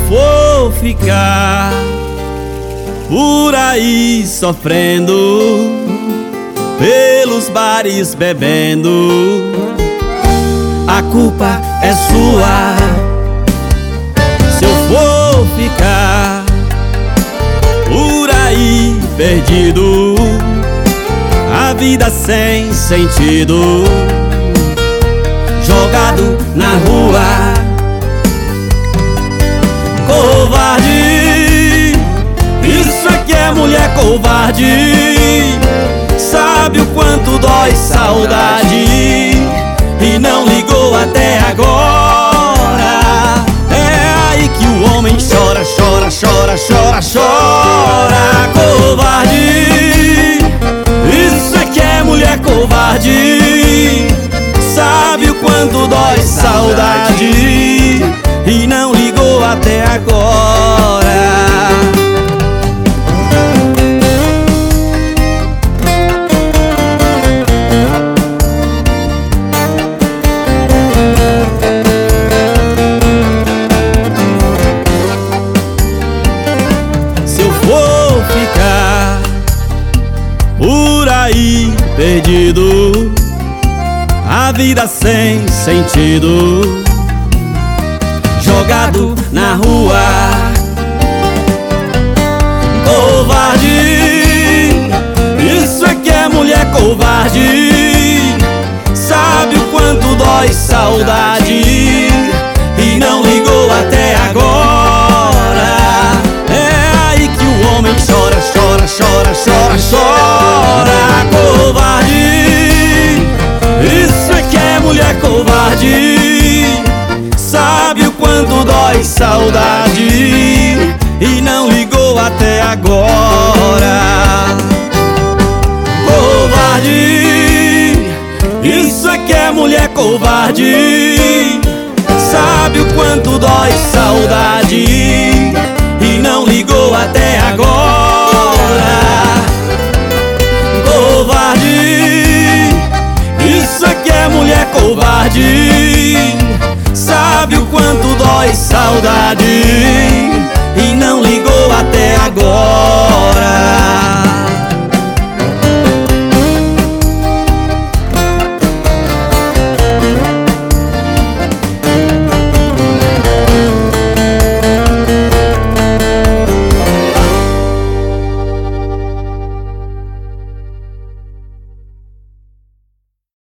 for ficar por aí sofrendo, pelos bares bebendo, a culpa é sua. Se eu for ficar por aí perdido, a vida sem sentido, jogado na rua, covarde, isso aqui é mulher covarde. Sabe o quanto dói saudade e não ligou até agora. É aí que o homem chora, chora, chora, chora, chora. Covarde, isso aqui é mulher covarde. Sabe o quanto dói saudade e não ligou até agora. Se eu for ficar por aí perdido, a vida sem sentido, jogado na rua, covarde, isso aqui é mulher covarde. Sabe o quanto dói saudade e não ligou até agora. É aí que o homem chora, chora, chora, chora, chora. Covarde, isso aqui é mulher covarde. Sabe o quanto dói saudade e não ligou até agora. Covarde, isso aqui é mulher covarde. Sabe o quanto dói saudade e não ligou até agora. Covarde, isso aqui é mulher covarde. Sabe o quanto dói saudade